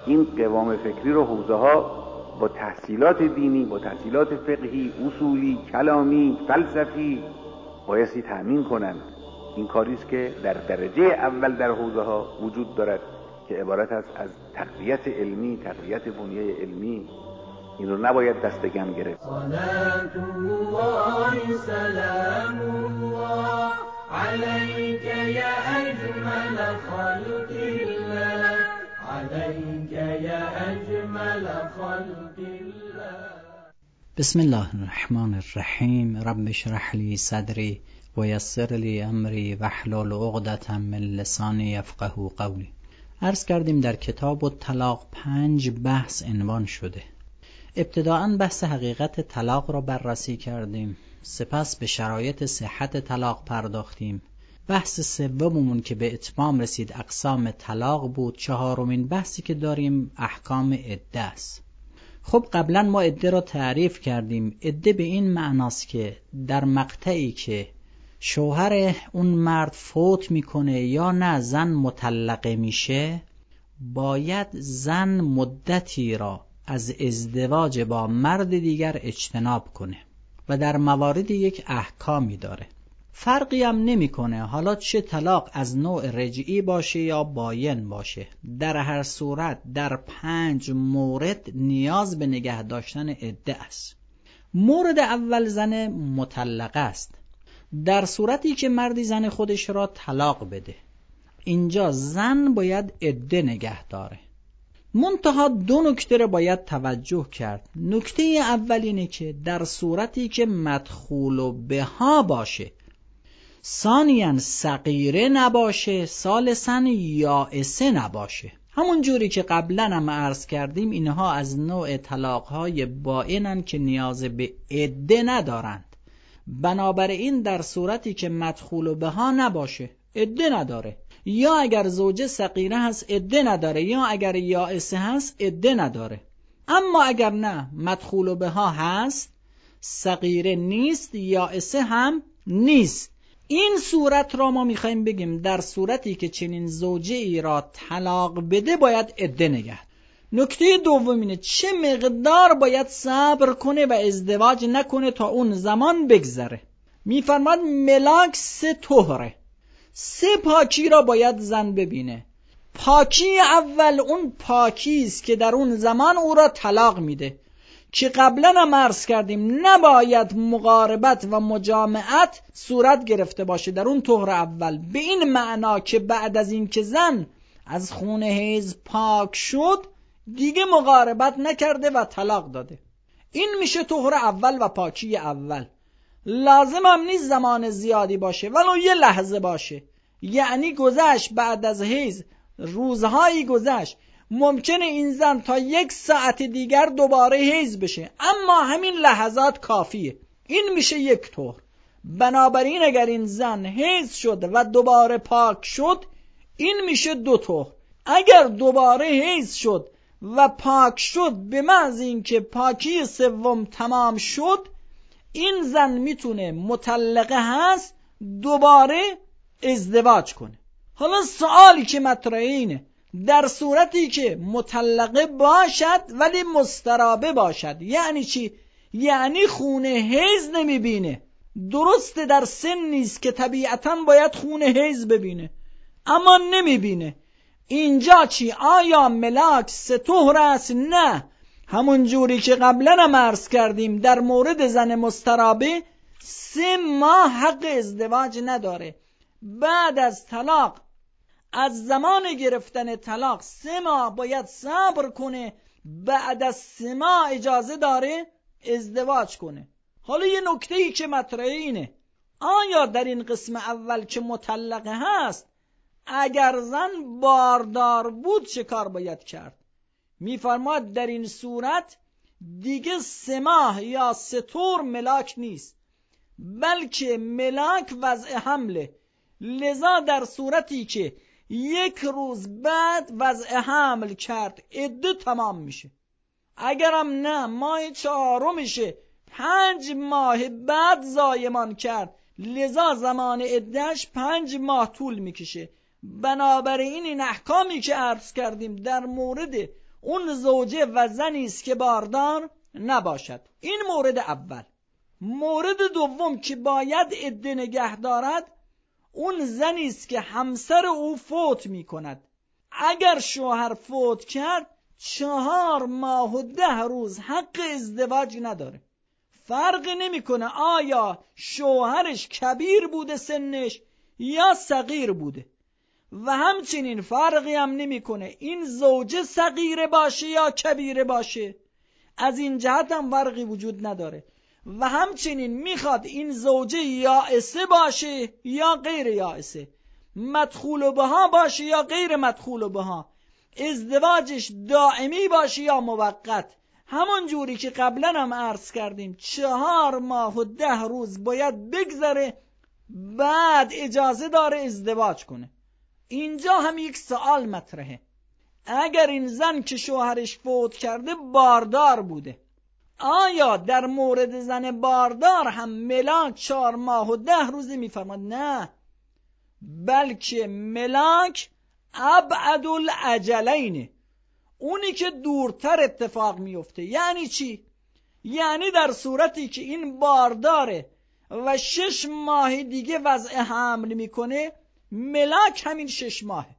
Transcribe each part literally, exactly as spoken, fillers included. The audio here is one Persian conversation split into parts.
این قوام فکری رو حوزه ها با تحصیلات دینی، با تحصیلات فقهی، اصولی، کلامی، فلسفی بایستی تأمین کنند. این کاریست که در درجه اول در حوزه ها وجود دارد که عبارت است از تقویت علمی، تقویت بنیه علمی. این رو نباید دست کم گرفت. صلات الله سلام الله علیک یا اجمل خلق الله، علیک یا اجمل خلق الله. بسم الله الرحمن الرحیم. رب اشرح لی صدری و یسر لی امری واحلل عقدة من لسانی یفقهوا قولی. عرض کردیم در کتاب الطلاق پنج بحث عنوان شده. ابتداءً بحث حقیقت طلاق را بررسی کردیم، سپس به شرایط صحت طلاق پرداختیم. بحث سوممون که به اتمام رسید اقسام طلاق بود. چهارمین بحثی که داریم احکام عده است. خب قبلا ما عده را تعریف کردیم. عده به این معناست که در مقطعی که شوهر اون مرد فوت میکنه یا نه زن مطلقه میشه، باید زن مدتی را از ازدواج با مرد دیگر اجتناب کنه و در موارد یک احکامی داره. فرقی هم نمیکنه حالا چه طلاق از نوع رجعی باشه یا باین باشه. در هر صورت در پنج مورد نیاز به نگه داشتن عده است. مورد اول زن مطلقه است. در صورتی که مردی زن خودش را طلاق بده، اینجا زن باید عده نگه داره. منتها دو نکته را باید توجه کرد. نکته اول اینه که در صورتی که مدخول بها باشه، ثانیاً صغیره نباشه، ثالثاً یائسه نباشه. همون جوری که قبلا هم عرض کردیم اینها از نوع طلاقهای بائنن که نیاز به عده ندارند. بنابراین در صورتی که مدخول بها نباشه، عده نداره، یا اگر زوجه صغیره هست عده نداره، یا اگر یائسه هست عده نداره. اما اگر نه مدخول بها هست، صغیره نیست، یائسه هم نیست، این صورت را ما میخوایم بگیم در صورتی که چنین زوجه ای را طلاق بده باید عده نگه. نکته دوم اینه چه مقدار باید صبر کنه و ازدواج نکنه تا اون زمان بگذره. میفرماد ملاک سه طهره، سه پاکی را باید زن ببینه. پاکی اول اون پاکی است که در اون زمان او را طلاق میده، که قبلا هم عرض کردیم نباید مقاربت و مجامعت صورت گرفته باشه در اون طهر اول، به این معنا که بعد از این که زن از خون حیض پاک شد دیگه مقاربت نکرده و طلاق داده. این میشه طهر اول و پاکی اول. لازم هم نیست زمان زیادی باشه، ولو یه لحظه باشه. یعنی گذشت بعد از حیض روزهایی گذشت، ممکنه این زن تا یک ساعت دیگر دوباره حیض بشه، اما همین لحظات کافیه. این میشه یک طهر. بنابراین اگر این زن حیض شد و دوباره پاک شد، این میشه دو طهر. اگر دوباره حیض شد و پاک شد به محض اینکه پاکی سوم تمام شد، این زن میتونه مطلقه هست دوباره ازدواج کنه. حالا سوالی که مطرحه اینه در صورتی که مطلقه باشد ولی مسترابه باشد، یعنی چی؟ یعنی خون حیض نمیبینه. درسته در سن نیست که طبیعتاً باید خون حیض ببینه، اما نمیبینه. اینجا چی؟ آیا ملاک سه طهر است؟ نه. همون جوری که قبلا هم عرض کردیم در مورد زن مسترابه سه ماه حق ازدواج نداره. بعد از طلاق، از زمان گرفتن طلاق سه ماه باید صبر کنه، بعد از سه ماه اجازه داره ازدواج کنه. حالا یه نکته ای که مطرحه اینه، آیا در این قسم اول که مطلقه هست اگر زن باردار بود چه کار باید کرد؟ میفرماد در این صورت دیگه سه ماه یا سه طور ملاک نیست، بلکه ملاک وضع حمله. لذا در صورتی که یک روز بعد وضع حمل کرد عده تمام میشه. اگرم نه ماه چهارمشه پنج ماه بعد زایمان کرد، لذا زمان عدهش پنج ماه طول میکشه. بنابراین این احکامی که عرض کردیم در مورد اون زوجه و زنی است که باردار نباشد. این مورد اول. مورد دوم که باید عده نگه دارد اون زنی است که همسر او فوت می کند. اگر شوهر فوت کرد چهار ماه و ده روز حق ازدواج نداره. فرق نمیکنه آیا شوهرش کبیر بوده سنش یا صغیر بوده، و همچنین فرقی هم نمیکنه این زوجه صغیر باشه یا کبیر باشه. از این جهت هم فرقی وجود نداره. و همچنین میخواد این زوجه یائسه باشه یا غیر یائسه، مدخول بها باشه یا غیر مدخول بها، ازدواجش دائمی باشه یا موقت. همون جوری که قبلا هم عرض کردیم چهار ماه و ده روز باید بگذره بعد اجازه داره ازدواج کنه. اینجا هم یک سوال مطرحه. اگر این زن که شوهرش فوت کرده باردار بوده، آیا در مورد زن باردار هم ملاک چهار ماه و ده روزه میفرماد؟ نه، بلکه ملاک ابعد الاجلین، اونی که دورتر اتفاق میفته. یعنی چی؟ یعنی در صورتی که این بارداره و شش ماه دیگه وضع حمل میکنه ملاک همین شش ماهه.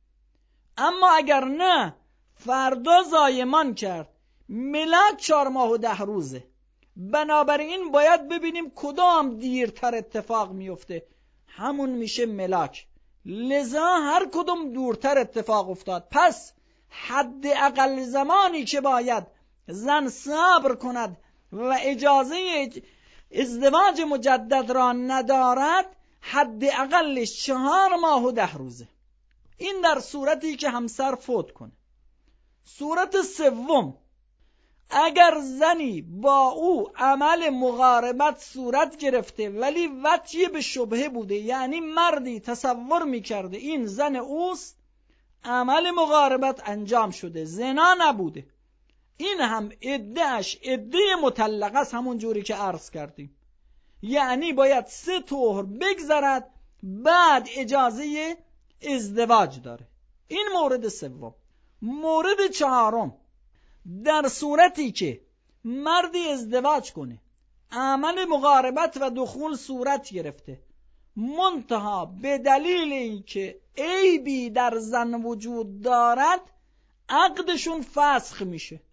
اما اگر نه فردا زایمان کرد ملاک چهار ماه و ده روزه. بنابراین باید ببینیم کدام دیرتر اتفاق میفته، همون میشه ملاک. لذا هر کدوم دورتر اتفاق افتاد، پس حد اقل زمانی که باید زن صبر کند و اجازه ازدواج مجدد را ندارد حد اقلش چهار ماه و ده روزه. این در صورتی که همسر فوت کنه. صورت سوم، اگر زنی با او عمل مقاربت صورت گرفته ولی وطی به شبهه بوده، یعنی مردی تصور میکرده این زن اوست، عمل مقاربت انجام شده، زنا نبوده، این هم عده‌اش عده مطلقه است، همون جوری که عرض کردیم. یعنی باید سه طهر بگذرد بعد اجازه ازدواج داره. این مورد سوم. مورد چهارم، در صورتی که مردی ازدواج کنه، عمل مقاربت و دخول صورت گرفته، منتها به دلیل اینکه عیبی در زن وجود دارد عقدشون فسخ میشه.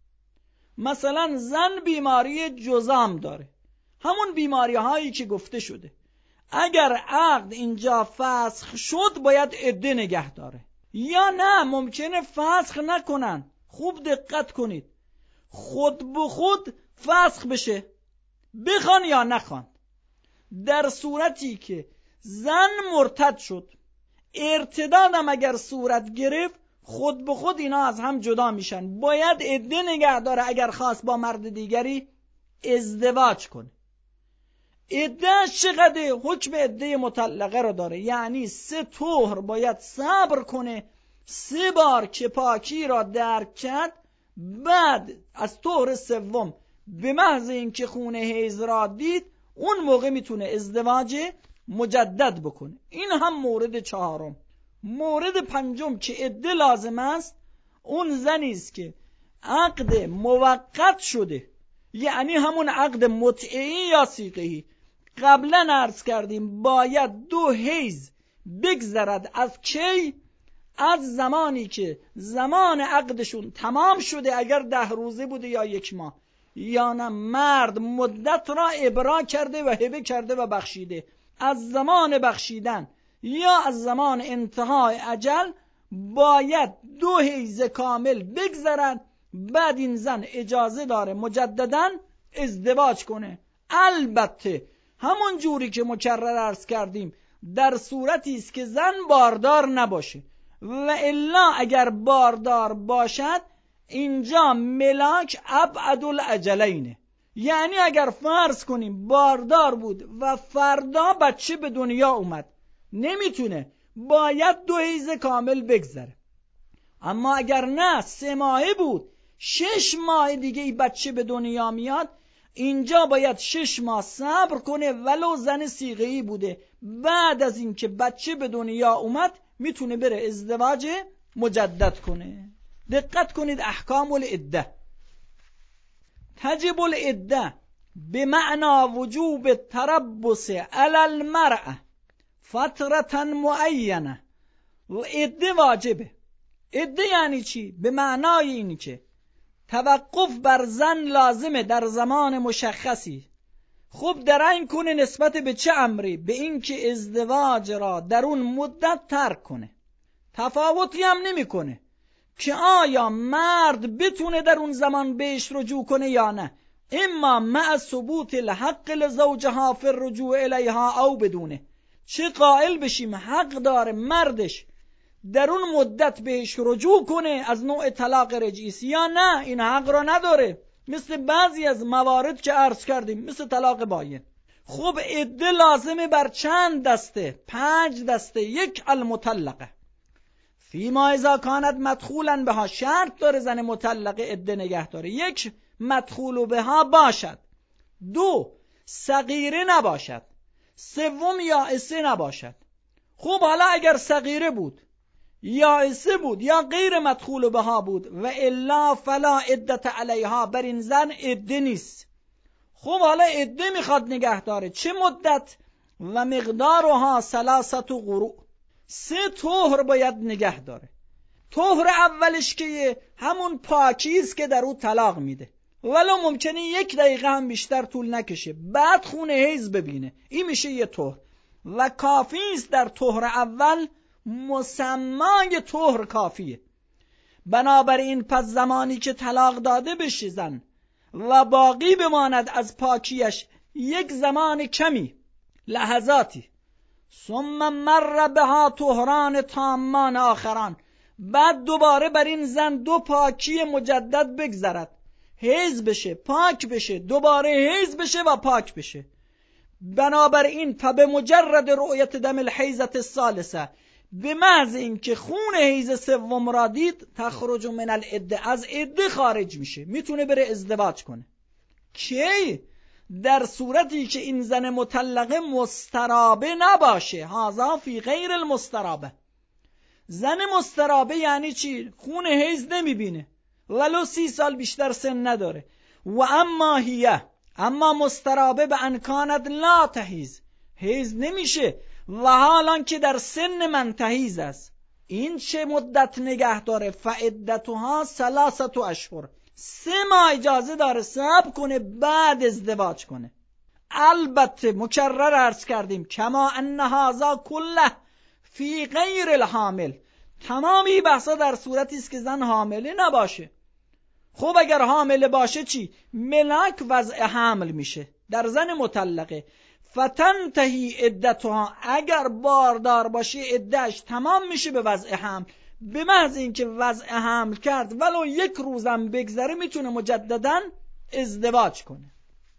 مثلا زن بیماری جذام داره، همون بیماری هایی که گفته شده، اگر عقد اینجا فسخ شد باید عده نگه داره. یا نه ممکنه فسخ نکنن. خوب دقت کنید، خود به خود فسخ بشه، بخوان یا نخوان. در صورتی که زن مرتد شد، ارتدادم اگر صورت گرفت، خود به خود اینا از هم جدا میشن، باید عده نگه داره. اگر خواست با مرد دیگری ازدواج کنه، عده‌اش چقدر؟ حکم عده مطلقه رو داره، یعنی سه طهر باید صبر کنه، سه بار که پاکی را درک کرد، بعد از طهر سوم به محض اینکه خون حیض را دید اون موقع میتونه ازدواج مجدد بکنه. این هم مورد چهارم. مورد پنجم که عده لازم است، اون زنی است که عقد موقت شده، یعنی همون عقد متعهی یا صیغه‌ای. قبلا عرض کردیم باید دو حیض بگذرد. از کی؟ از زمانی که زمان عقدشون تمام شده، اگر ده روزه بوده یا یک ماه، یا نه مرد مدت را ابرا کرده و هبه کرده و بخشیده. از زمان بخشیدن یا از زمان انتهای اجل باید دو حیض کامل بگذرد، بعد این زن اجازه داره مجددا ازدواج کنه. البته همون جوری که مکرر عرض کردیم در صورتی است که زن باردار نباشه، و الا اگر باردار باشد اینجا ملاک ابعد الاجلین. یعنی اگر فرض کنیم باردار بود و فردا بچه به دنیا اومد، نمیتونه، باید دو حیض کامل بگذره. اما اگر نه سه ماهه بود، شش ماه دیگه ای بچه به دنیا میاد، اینجا باید شش ماه صبر کنه ولو زن صیغه‌ای بوده. بعد از اینکه بچه به دنیا اومد میتونه بره ازدواج مجدد کنه. دقت کنید احکام العده. تجب العده به معنا وجوب تربص علی المرأة فترة معینه. و عده واجبه. عده یعنی چی؟ به معنای اینی که توقف بر زن لازمه در زمان مشخصی. خوب درنگ کنه نسبت به چه امری؟ به این که ازدواج را در اون مدت ترک کنه. تفاوتی هم نمی کنه که آیا مرد بتونه در اون زمان بهش رجوع کنه یا نه. اما مع ثبوت الحق لزوجها فی الرجوع الیها او بدونه. چه قائل بشیم حق داره مردش در اون مدت بهش رجوع کنه از نوع طلاق رجعی یا نه، این حق را نداره. مثل بعضی از موارد که عرض کردیم، مثل طلاق باین. خب عده لازمه بر چند دسته؟ پنج دسته. یک، المطلقه فیما اذا کانت مدخولا بها، شرط داره زن مطلقه عده نگه داره. یک، مدخول بها باشد. دو، صغیره نباشد. سوم، یائسه نباشد. خب حالا اگر صغیره بود، یائسه بود یا غیر مدخول بها بود و الا فلا عدت علیها، بر این زن عده نیست. خب حالا عده میخواد نگه داره، چه مدت؟ و مقدارها ثلاثه قروء، سه طهر باید نگه داره. طهر اولش که همون پاکیست که در او طلاق میده، ولو ممکنه یک دقیقه هم بیشتر طول نکشه، بعد خون حیض ببینه، این میشه یه طهر. و کافی است در طهر اول مسمای طهر کافیه. بنابراین پس زمانی که طلاق داده بشه زن و باقی بماند از پاکیش یک زمان کمی، لحظاتی، ثم مر بها طهران تامان آخران، بعد دوباره بر این زن دو پاکی مجدد بگذرد، حیض بشه، پاک بشه، دوباره حیض بشه و پاک بشه. بنابراین فبه مجرد رؤیت دم الحیضة الثالثه، به محض این که خون حیض سوم را دید، تخرج من العده، از عده خارج میشه، میتونه بره ازدواج کنه. کی؟ در صورتی که این زن مطلقه مسترابه نباشه. هذا فی غیر المسترابه. زن مسترابه یعنی چی؟ خون حیض نمیبینه، ولو سی سال بیشتر سن نداره. و اما هیه، اما مسترابه به انکانت لا تحیز، حیض نمیشه و حالان که در سن من تحیز است، این چه مدت نگه داره؟ فعدتها ثلاثه اشهر، سه ماه اجازه داره صبر کنه بعد ازدواج کنه. البته مکرر عرض کردیم کما ان هذا کله فی غیر الحامل، تمامی بحثا در صورتی است که زن حامله نباشه. خب اگر حامله باشه چی؟ ملاک وضع حمل میشه در زن مطلقه. فتنتهی عدتها، اگر باردار باشه عدهش تمام میشه به وضع حمل. به محض اینکه وضع حمل کرد ولو یک روزم بگذره میتونه مجددا ازدواج کنه.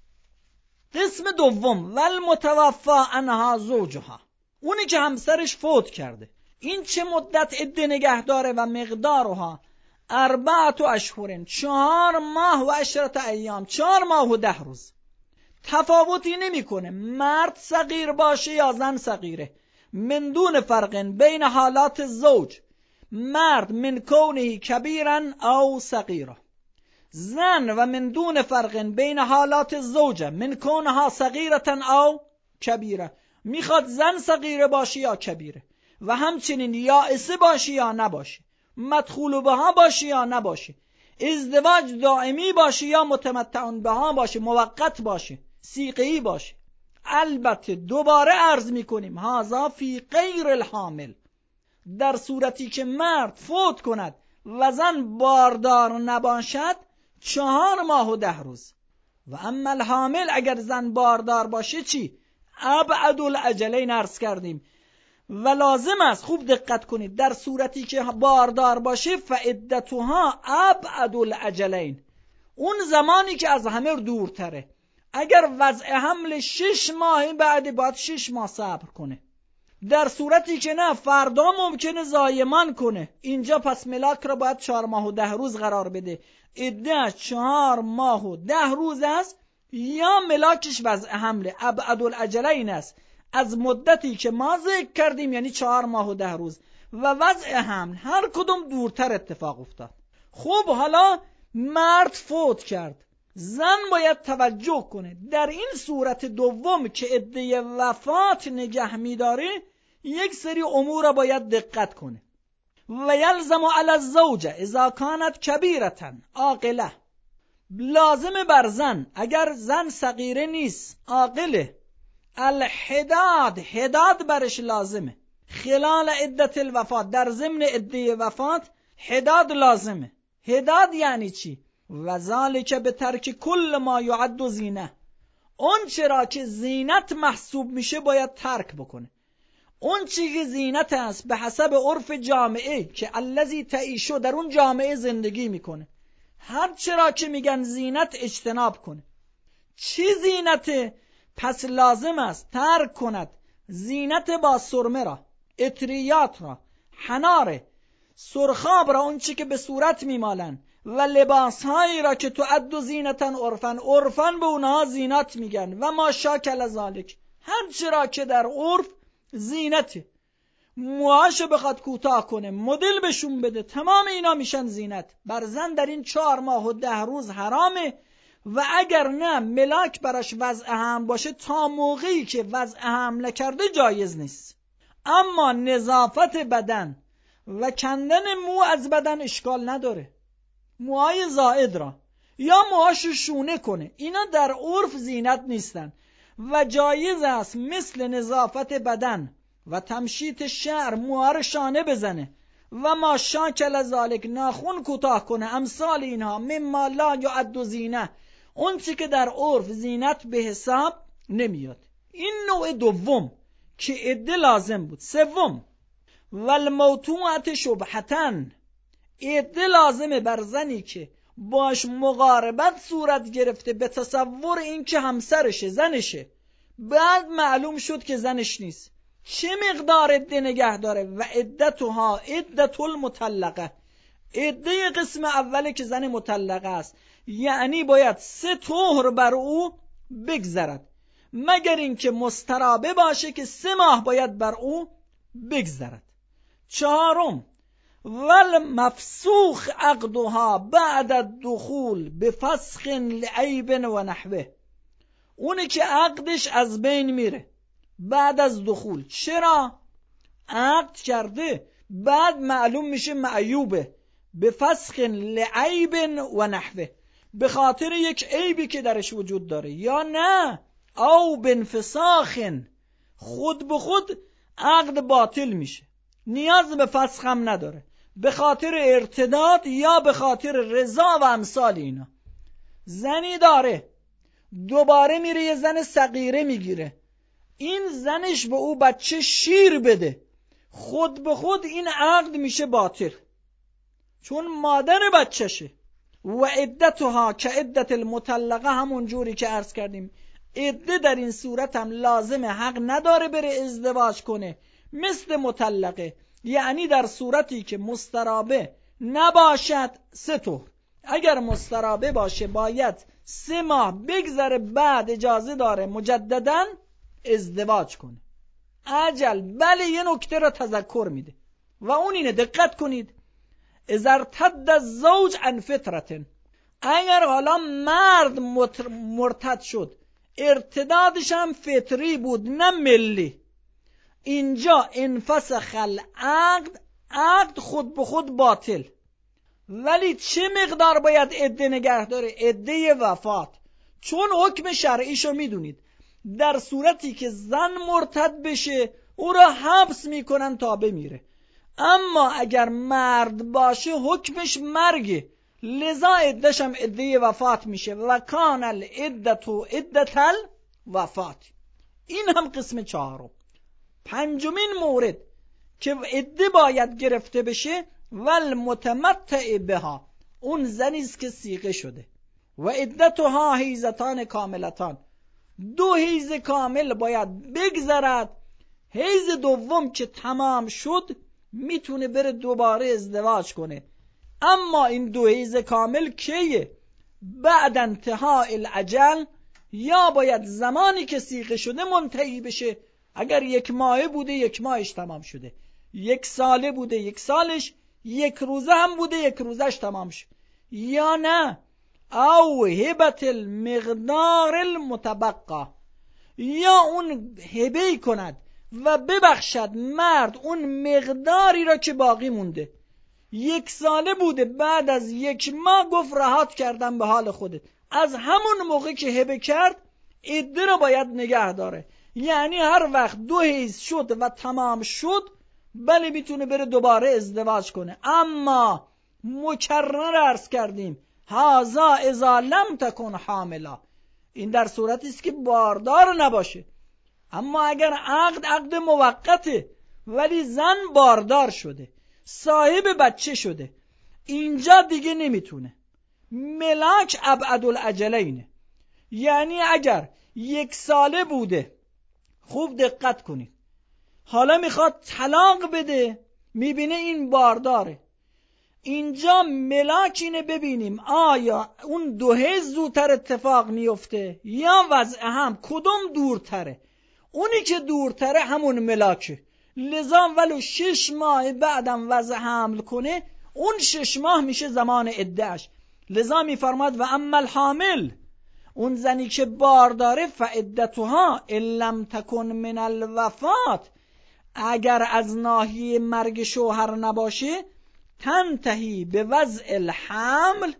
قسم دوم، والمتوفی عنها زوجها، اونی که همسرش فوت کرده، این چه مدت عده نگه داره؟ و مقدارها اربعت اشهر، چهار ماه و عشرت ایام، چهار ماه و ده روز. تفاوتی نمیکنه مرد صغیر باشه یا زن صغیره، من دون فرق بین حالات زوج، مرد من کونه کبیرا او صغیرا، زن و من دون فرق بین حالات زوجه من کونها صغیرتا او کبیره، میخواد زن صغیره باشه یا کبیره، و همچنین یائسه باشه یا نباشه، مدخول بها باشه یا نباشه، ازدواج دائمی باشه یا متمتع بها باشه، موقت باشه، صیغه‌ای باشه. البته دوباره عرض میکنیم هذا فی غیر الحامل، در صورتی که مرد فوت کند و زن باردار نباشد چهار ماه و ده روز. و اما الحامل، اگر زن باردار باشه چی؟ ابعد الاجلین عرض کردیم و لازم است خوب دقت کنید در صورتی که باردار باشه فعدتها ابعد الاجلین، اون زمانی که از همه دورتره. اگر وضع حمل شش ماه بعد باید شش ماه صبر کنه، در صورتی که نه فردا ممکنه زایمان کنه، اینجا پس ملاک را باید چهار ماه و ده روز قرار بده. عده‌اش چهار ماه و ده روز است یا ملاکش وضع حمله، ابعد الاجلین است از مدتی که ما ذکر کردیم، یعنی چهار ماه و ده روز، و وضع حمل هر کدوم دورتر اتفاق افتاد. خب حالا مرد فوت کرد، زن باید توجه کنه. در این صورت دوم که عده وفات نگه می‌داره یک سری امور را باید دقت کنه. و یلزم علی الزوجه اذا کانت کبیرة عاقله، لازم بر زن اگر زن صغیره نیست عاقله، الحداد، حداد برش لازمه، خلال عدت الوفات، در ضمن عده وفات حداد لازمه. حداد یعنی چی؟ و ذالک به ترک کل ما یعد زینه، اون چرا که زینت محسوب میشه باید ترک بکنه. اون چی که زینت است به حسب عرف جامعه که الذی تعیشو، در اون جامعه زندگی میکنه، هر چرا که میگن زینت اجتناب کنه. چی زینته؟ پس لازم است ترک کند زینت با سرمه را، اطریات را، حناره، سرخاب را، اون چی که به صورت میمالن، و لباس هایی را که تعد زینتن عرفن، عرفن به اونها زینت میگن، و ما شاکل ذالک، هر چرا که در عرف زینته. موهاشو بخواد کوتاه کنه، مدل بشون بده، تمام اینا میشن زینت. بر زن در این چهار ماه و ده روز حرامه، و اگر نه ملاک براش وضع هم باشه تا موقعی که وضع هم نکرده جایز نیست. اما نظافت بدن و کندن مو از بدن اشکال نداره. موهای زائد را یا موهاشو شونه کنه، اینا در عرف زینت نیستن و جایز است مثل نظافت بدن و تمشیط شعر، موها رو شانه بزنه و ما شاکل ذالک، ناخون کوتاه کنه، امثال اینها، مما لا یعد زینه، اون چی که در عرف زینت به حساب نمیاد. این نوع دوم که عده لازم بود. سوم، والموتوعه شبهتن، عده لازمه بر زنی که باش مقاربت صورت گرفته به تصور این که همسرشه، زنشه، بعد معلوم شد که زنش نیست، چه مقدار عده نگه داره؟ و عدتها عدت المطلقه، عده قسم اوله که زن مطلقه است، یعنی باید سه طهر بر او بگذرد، مگر اینکه مسترابه باشه که سه ماه باید بر او بگذرد. چهارم، والمفسوخ عقدها بعد الدخول بفسخ لعیب و نحوه، اونی که عقدش از بین میره بعد از دخول. چرا؟ عقد کرده بعد معلوم میشه معیوبه، بفسخ لعیب و نحوه، به خاطر یک عیبی که درش وجود داره، یا نه او بانفساخ، خود به خود عقد باطل میشه، نیاز به فسخ هم نداره، به خاطر ارتداد یا به خاطر رضا و امثال اینا. زنی داره دوباره میره یه زن صغیره میگیره، این زنش به او بچه شیر بده، خود به خود این عقد میشه باطل، چون مادر بچهشه. و عدتها که عدت المطلقه، همون جوری که عرض کردیم عده در این صورت هم لازمه، حق نداره بره ازدواج کنه مثل مطلقه، یعنی در صورتی که مسترابه نباشد سه طهر، اگر مسترابه باشه باید سه ماه بگذره بعد اجازه داره مجدداً ازدواج کنه. عجل، بله یه نکته را تذکر میده و اون اینه، دقت کنید، اذا ارتد الزوج عن فطرة، اگر حالا مرد مرتد شد، ارتدادش هم فطری بود نه ملی، اینجا انفسخ العقد، عقد خود به خود باطل. ولی چه مقدار باید عده نگه داره؟ عده وفات، چون حکم شرعیشو میدونید، در صورتی که زن مرتد بشه او را حبس میکنن تا بمیره، اما اگر مرد باشه حکمش مرگه، لذا عدهش هم عده وفات میشه. و کان العدت عدت الوفات. این هم قسم چهارم. پنجمین مورد که عده باید گرفته بشه، والمتمتع بها، اون زنیست که صیغه شده، و عدتها حیزتان کاملتان، دو حیز کامل باید بگذرد، حیز دوم که تمام شد میتونه بره دوباره ازدواج کنه. اما این دو حیز کامل کیه؟ بعد انتهای الاجل، یا باید زمانی که صیغه شده منتهی بشه، اگر یک ماه بوده یک ماهش تمام شده، یک ساله بوده یک سالش، یک روزه هم بوده یک روزش تمام شد، یا نه او هبت المقدار المتبقا، یا اون هبه کند و ببخشد مرد اون مقداری را که باقی مونده. یک ساله بوده، بعد از یک ماه گفت رهات کردم به حال خودت. از همون موقع که هبه کرد عده را باید نگه داره، یعنی هر وقت دو حیض شد و تمام شد بله میتونه بره دوباره ازدواج کنه. اما مکرر عرض کردیم هازا اذا لم تکن حاملا، این در صورتی است که باردار نباشه. اما اگر عقد عقد موقته ولی زن باردار شده، صاحب بچه شده، اینجا دیگه نمیتونه. ملاک ابعد الاجلینه، یعنی اگر یک ساله بوده، خوب دقت کنید، حالا میخواد طلاق بده، میبینه این بارداره، اینجا ملاک اینه ببینیم آیا اون دو حیض زودتر اتفاق میفته یا وضع هم، کدوم دورتره؟ اونی که دورتره همون ملاکه. لذا ولو شش ماه بعدم وضع حمل کنه، اون شش ماه میشه زمان عده‌اش. لذا میفرماد و اما الحامل، اون زنی که بار داره فعدتها ان لم تکن من الوفات، اگر از ناحیه مرگ شوهر نباشه تنتهی به وضع الحمل،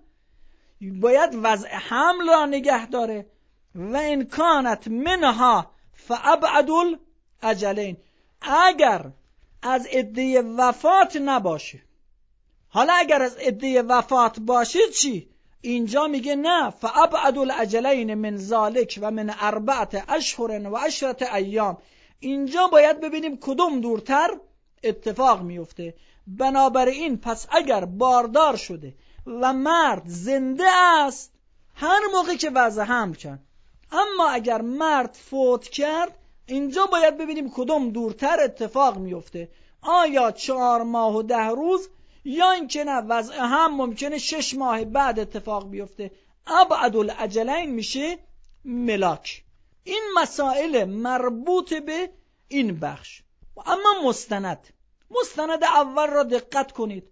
باید وضع حمل را نگه داره. و ان کانت منها فابعد الاجلین، اگر از عده وفات نباشه. حالا اگر از عده وفات باشه چی؟ اینجا میگه نه، فابعد الاجلین من ذالک و من اربعه اشهر و عشرة ایام. اینجا باید ببینیم کدوم دورتر اتفاق میفته. بنابراین پس اگر باردار شده و مرد زنده است هر موقع که وضع حمل کرد، اما اگر مرد فوت کرد اینجا باید ببینیم کدوم دورتر اتفاق میفته، آیا چهار ماه و ده روز یا اینکه نه وضع هم ممکنه شش ماه بعد اتفاق بیفته. ابعد الاجلین میشه ملاک. این مسائل مربوط به این بخش. اما مستند مستند اول را دقت کنید.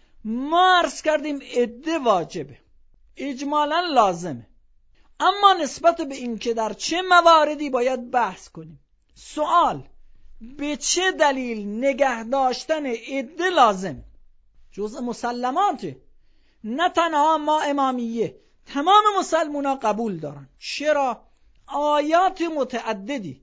ما عرض کردیم عده واجبه، اجمالا لازمه، اما نسبت به این که در چه مواردی باید بحث کنیم. سوال: به چه دلیل نگه داشتن عده لازم؟ جزء مسلماته، نه تنها ما امامیه، تمام مسلمونا قبول دارن. چرا؟ آیات متعددی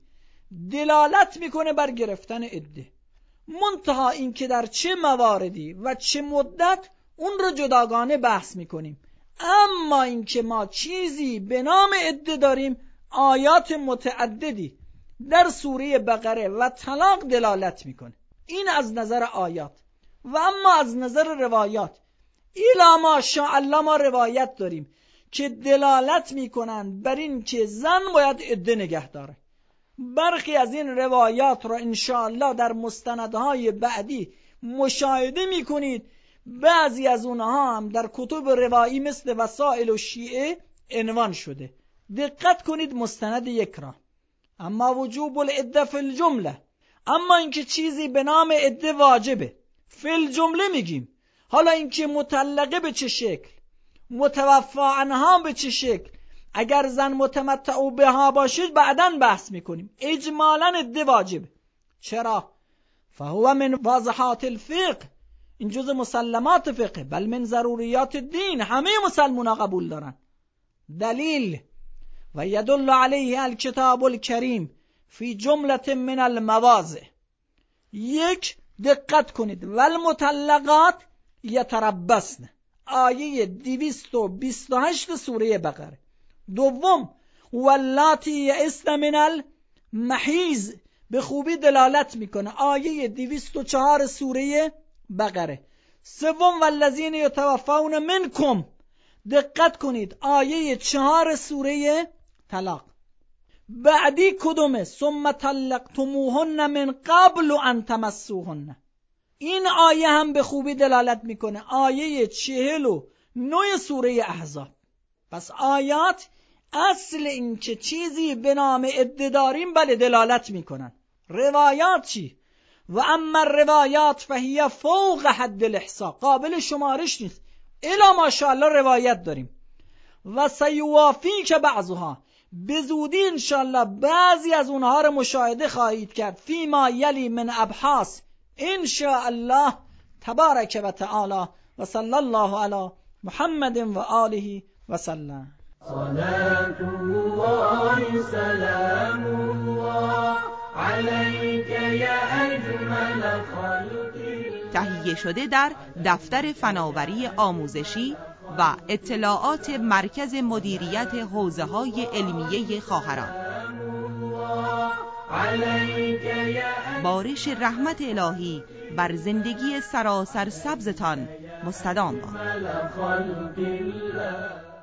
دلالت میکنه بر گرفتن عده، منتها این که در چه مواردی و چه مدت اون رو جداگانه بحث میکنیم. اما این که ما چیزی به نام عده داریم، آیات متعددی در سوره بقره و طلاق دلالت میکنه. این از نظر آیات. و اما از نظر روایات، الا ماشاءالله ما روایت داریم که دلالت میکنن بر این که زن باید عده نگه داره. برخی از این روایات را انشاءالله در مستندهای بعدی مشاهده میکنید. بعضی از اونها هم در کتب روایی مثل وسائل و شیعه عنوان شده. دقت کنید مستند یک را. اما وجوب العده فی الجمله، اما اینکه چیزی به نام عده واجبه فی الجمله میگیم. حالا اینکه مطلقه به چه شکل، متوفی عنها به چه شکل، اگر زن متمتع بها باشید بعداً بحث میکنیم. اجمالاً عده واجبه. چرا؟ فهو من واضحات الفقه، این جزء مسلمات فقه، بل من ضروریات الدین، همه مسلمونا قبول دارن. دلیل: و یدل علیه الکتاب الکریم فی جمله من المواضع. یک، دقت کنید، والمطلقات یتربصن، آیه دویست و بیست و هشت سوره بقره. دوم، واللاتی یئسن من المحیض، به خوبی دلالت میکنه، آیه دویست و چهار سوره بقره. سوم، والذین یتوفون منکم، دقت کنید، آیه چهار سوره طلاق. بعدی کدومه؟ ثم طلقتموهن من قبل ان تمسوهن. این آیه هم به خوبی دلالت میکنه، آیه چهل و نه سوره احزاب. پس آیات اصل این که چیزی به نام عده داریم بله دلالت میکنن. روایات چی؟ و اما روایات فهی فوق حد الاحصاء، قابل شمارش نیست. الا ماشاءالله روایت داریم. و سیوافی که بعضها، به زودی انشالله بعضی از اونها رو مشاهده خواهید کرد. فی ما یلی من ابحاث انشاءالله تبارک و تعالی. و صلی الله علی محمد و آله و سلم. صلاة الله سلام الله عليك يا أجمل خلق الله. تهیه شده در دفتر فناوری آموزشی و اطلاعات مرکز مدیریت حوزه‌های علمیه خواهران. بارش رحمت الهی بر زندگی سراسر سبزتان مستدام باد.